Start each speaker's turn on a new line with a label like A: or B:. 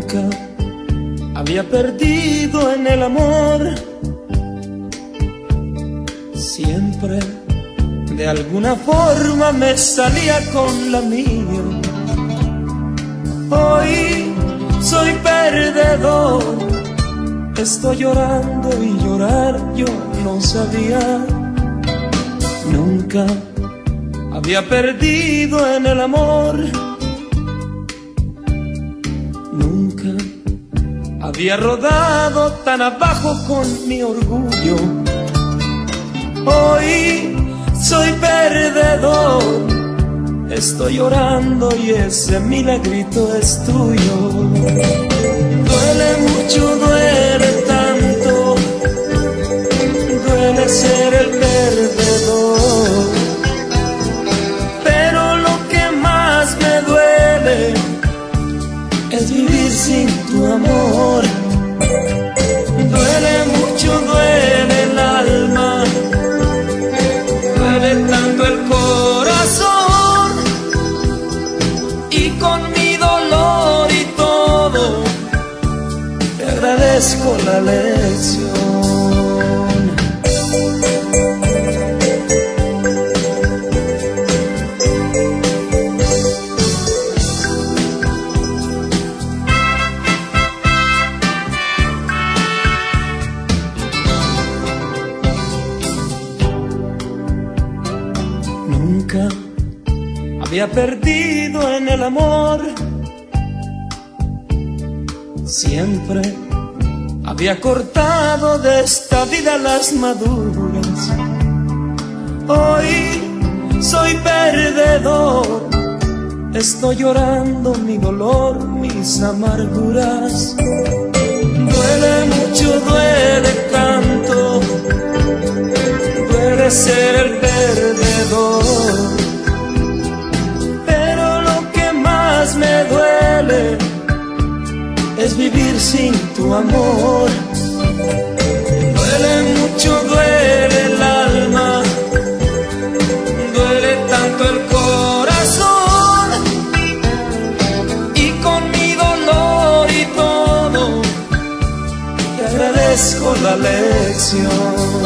A: Nunca había perdido en el amor. Siempre de alguna forma me salía con la mía. Hoy soy perdedor, estoy llorando y llorar yo no sabía. Nunca había perdido en el amor. Nunca había rodado tan abajo con mi orgullo. Hoy soy perdedor, estoy llorando y ese milagrito es tuyo. Duele mucho, duele tanto, duele ser el perdedor. Pero lo que más me duele es vivir sin tu amor. Duele mucho, duele el alma, duele tanto el corazón. Y con mi dolor y todo, te agradezco la lección. Nunca había perdido en el amor. Siempre había cortado de esta vida las maduras. Hoy soy perdedor, estoy llorando mi dolor, mis amarguras. Duele mucho, duele tanto, duele ser el perdedor. Pero lo que más me duele es vivir sin tu amor. Duele mucho, duele el alma, duele tanto el corazón. Y con mi dolor y todo, te agradezco la lección.